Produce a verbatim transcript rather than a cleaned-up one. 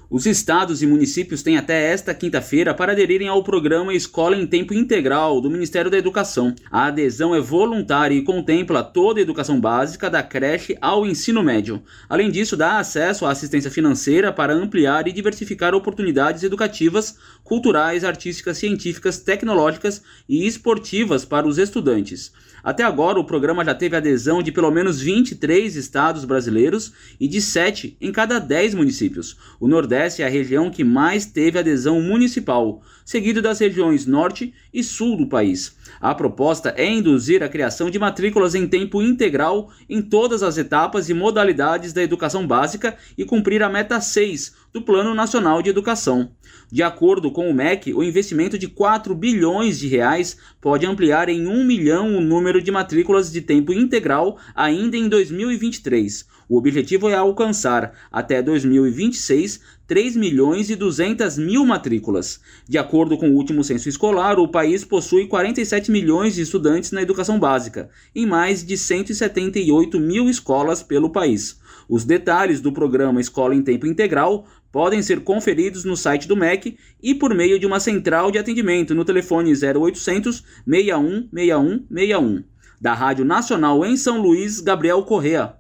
Os estados e municípios têm até esta quinta-feira para aderirem ao programa Escola em Tempo Integral do Ministério da Educação. A adesão é voluntária e contempla toda a educação básica, da creche ao ensino médio. Além disso, dá acesso à assistência financeira para ampliar e diversificar oportunidades educativas, culturais, artísticas, científicas, tecnológicas e esportivas para os estudantes. Até agora, o programa já teve adesão de pelo menos vinte e três estados brasileiros e de sete em cada dez municípios. O Nordeste é a região que mais teve adesão municipal, seguido das regiões Norte e Sul do país. A proposta é induzir a criação de matrículas em tempo integral em todas as etapas e modalidades da educação básica e cumprir a meta seis do Plano Nacional de Educação. De acordo com o M E C, o investimento de quatro bilhões de reais pode ampliar em um milhão o número de matrículas de tempo integral ainda em dois mil e vinte e três. O objetivo é alcançar, até dois mil e vinte e seis, três milhões e duzentas mil matrículas. De acordo com o último censo escolar, o país possui quarenta e sete milhões de estudantes na educação básica, em mais de cento e setenta e oito mil escolas pelo país. Os detalhes do programa Escola em Tempo Integral podem ser conferidos no site do M E C e por meio de uma central de atendimento no telefone zero oitocentos, seis um seis um seis um. Da Rádio Nacional em São Luís, Gabriel Correa.